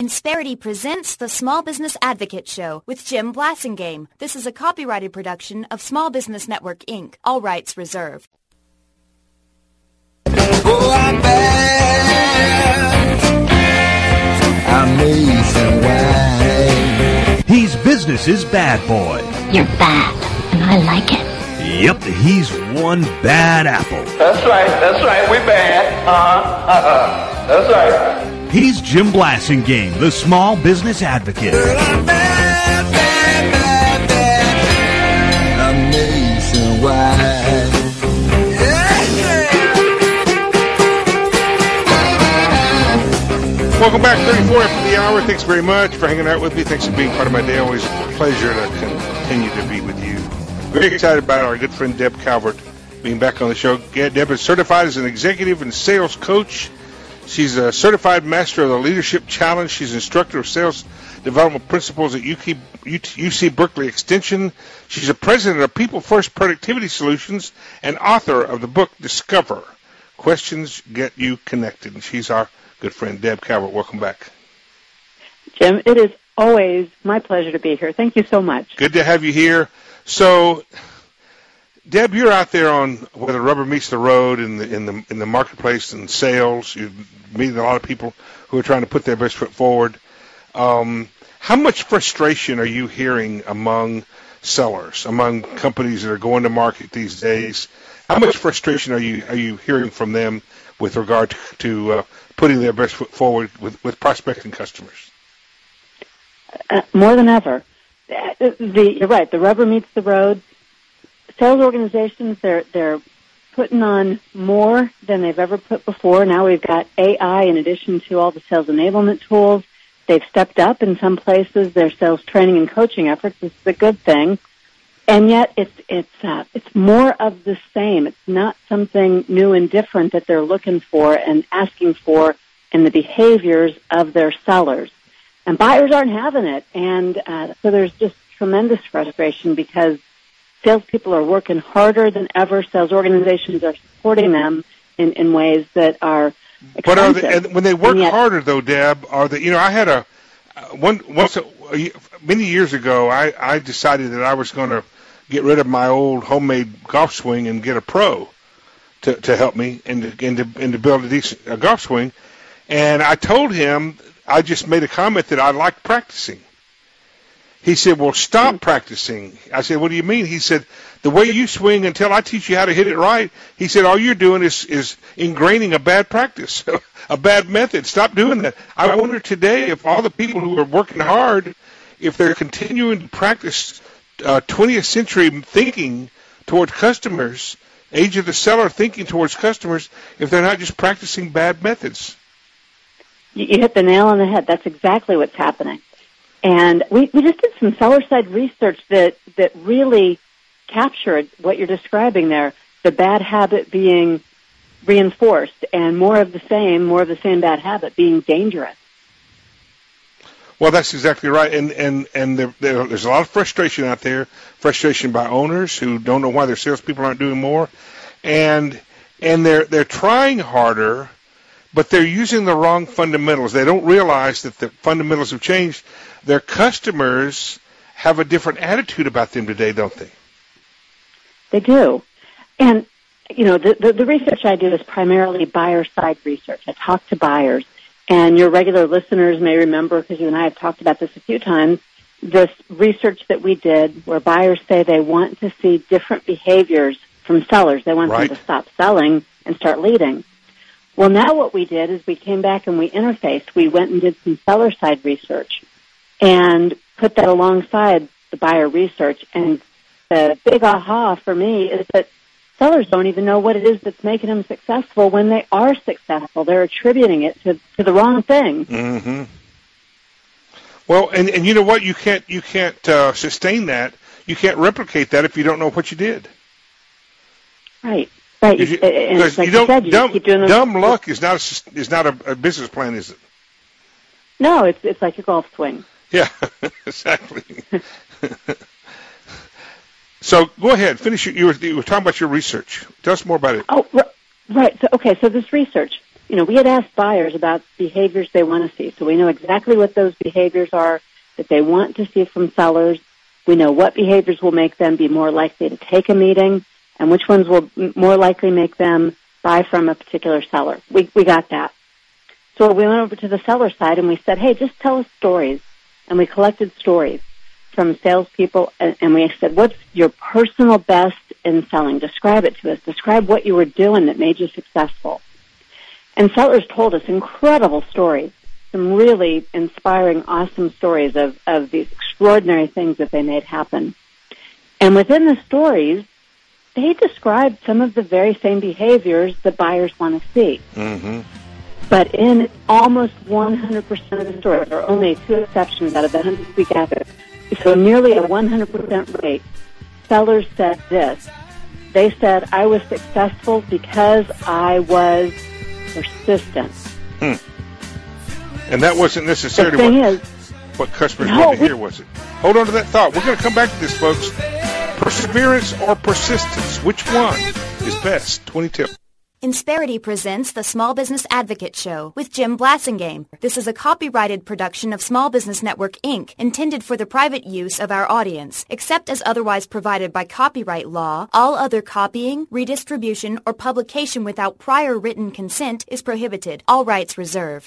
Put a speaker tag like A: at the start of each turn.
A: Insperity presents the Small Business Advocate Show with Jim Blasingame. This is a copyrighted production of Small Business Network, Inc. All rights reserved.
B: Oh, I'm bad. I'm nationwide.
C: He's business's bad boy.
D: You're bad, and I like it.
C: Yep, he's one bad apple.
E: That's right, we bad. That's right.
C: He's Jim Blasingame, the Small Business Advocate.
B: Girl, I'm bad, bad, bad, bad. I'm nationwide.
F: Welcome back, 34 after the hour. Thanks very much for hanging out with me. Thanks for being part of my day. Always a pleasure to continue to be with you. Very excited about our good friend Deb Calvert being back on the show. Deb is certified as an executive and sales coach. She's a certified master of the Leadership Challenge. She's instructor of sales development principles at UC Berkeley Extension. She's a president of People First Productivity Solutions and author of the book Discover. Questions Get You Connected. And she's our good friend, Deb Calvert. Welcome back.
G: Jim, it is always my pleasure to be here. Thank you so much.
F: Good to have you here. So, Deb, you're out there on where the rubber meets the road in the marketplace and sales. You're meeting a lot of people who are trying to put their best foot forward. How much frustration are you hearing among sellers, among companies that are going to market these days? How much frustration are you hearing from them with regard to putting their best foot forward with prospecting customers?
G: More than ever. You're right. The rubber meets the road. Sales organizations, they're putting on more than they've ever put before. Now we've got AI in addition to all the sales enablement tools. They've stepped up in some places their sales training and coaching efforts. This is a good thing. And yet it's more of the same. It's not something new and different that they're looking for and asking for in the behaviors of their sellers. And buyers aren't having it. And so there's just tremendous frustration because salespeople are working harder than ever. Sales organizations are supporting them in ways that are expensive.
F: But when they work harder, though, Deb, I had many years ago, I decided that I was going to get rid of my old homemade golf swing and get a pro to help me and to build a decent golf swing. And I told him, I just made a comment that I liked practicing. He said, well, stop practicing. I said, what do you mean? He said, the way you swing until I teach you how to hit it right, he said, all you're doing is ingraining a bad practice, a bad method. Stop doing that. I wonder today if all the people who are working hard, if they're continuing to practice 20th century thinking towards customers, age of the seller thinking towards customers, if they're not just practicing bad methods.
G: You hit the nail on the head. That's exactly what's happening. And we just did some seller-side research that really captured what you're describing there, the bad habit being reinforced and more of the same bad habit being dangerous.
F: Well, that's exactly right. And there's a lot of frustration out there, frustration by owners who don't know why their salespeople aren't doing more. And they're trying harder, but they're using the wrong fundamentals. They don't realize that the fundamentals have changed. Their customers have a different attitude about them today, don't they?
G: They do. And, the research I do is primarily buyer-side research. I talk to buyers. And your regular listeners may remember, because you and I have talked about this a few times, this research that we did where buyers say they want to see different behaviors from sellers. They want them to stop selling and start leading. Well, now what we did is we came back and we interfaced. We went and did some seller-side research and put that alongside the buyer research. And the big aha for me is that sellers don't even know what it is that's making them successful when they are successful. They're attributing it to the wrong thing.
F: Mm-hmm. Well, and you know what? You can't sustain that. You can't replicate that if you don't know what you did.
G: Right.
F: Dumb luck is not a business plan, is it?
G: No, it's like your golf swing.
F: Yeah, exactly. So go ahead, finish. You were talking about your research. Tell us more about it.
G: Oh, right. So this research, we had asked buyers about behaviors they want to see. So we know exactly what those behaviors are that they want to see from sellers. We know what behaviors will make them be more likely to take a meeting and which ones will more likely make them buy from a particular seller. We got that. So we went over to the seller side and we said, hey, just tell us stories. And we collected stories from salespeople, and we said, what's your personal best in selling? Describe it to us. Describe what you were doing that made you successful. And sellers told us incredible stories, some really inspiring, awesome stories of these extraordinary things that they made happen. And within the stories, they described some of the very same behaviors that buyers want to see.
F: Mm-hmm.
G: But in almost 100% of the stories, there are only 2 exceptions out of the 100 we gathered, so nearly a 100% rate, sellers said this. They said, I was successful because I was persistent.
F: And that wasn't necessarily what customers wanted to hear, was it? Hold on to that thought. We're going to come back to this, folks. Perseverance or persistence? Which one is best? 20 tips.
A: Insperity presents the Small Business Advocate Show with Jim Blasingame. This is a copyrighted production of Small Business Network, Inc., intended for the private use of our audience. Except as otherwise provided by copyright law, all other copying, redistribution, or publication without prior written consent is prohibited. All rights reserved.